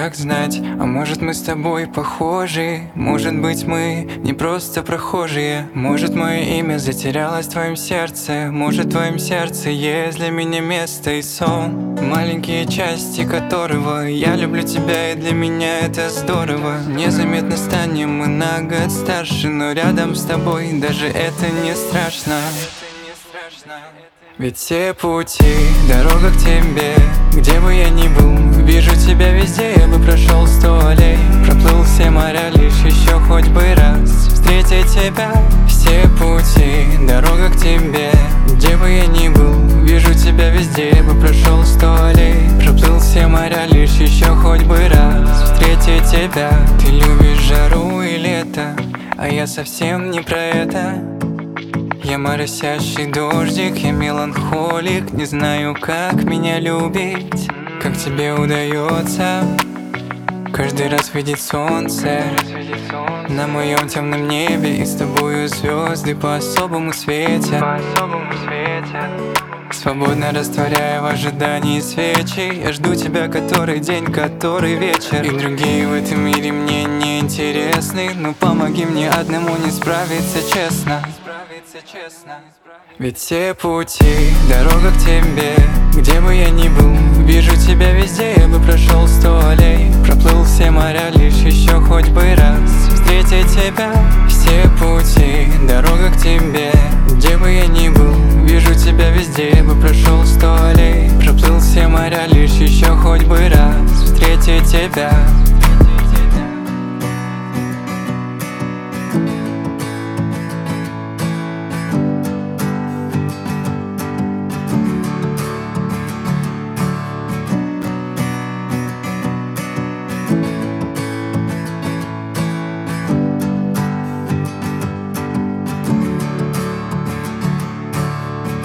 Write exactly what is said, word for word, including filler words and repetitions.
как знать, а может мы с тобой похожи? Может быть мы не просто прохожие? Может мое имя затерялось в твоем сердце? Может в твоем сердце есть для меня место и сон, маленькие части которого я люблю тебя, и для меня это здорово. Незаметно станем мы на год старше, но рядом с тобой даже это не страшно. Ведь все пути, дорога к тебе, где бы я ни был, вижу тебя везде. Я бы прошел сто аллей, проплыл все моря, лишь еще хоть бы раз встретить тебя. Все пути, дорога к тебе, где бы я ни был, вижу тебя везде. Я бы прошел сто аллей, проплыл все моря, лишь еще хоть бы раз встретить тебя. Ты любишь жару и лето, а я совсем не про это. Я моросящий дождик, я меланхолик, не знаю, как меня любить. Как тебе удается каждый раз видеть солнце на моем темном небе, и с тобою звезды по-особому светят, свободно растворяя в ожидании свечи. Я жду тебя который день, который вечер, и другие в этом мире мне не интересны. Но помоги мне одному не справиться честно. Ведь все пути, дорога к тебе, где бы я ни был, вижу тебя везде. Я бы прошел сто аллей, проплыл все моря, лишь еще хоть бы раз встретить тебя. Все пути, дорога к тебе, где бы я ни был, вижу тебя везде. Я бы прошел сто аллей, проплыл все моря, лишь еще хоть бы раз встретить тебя.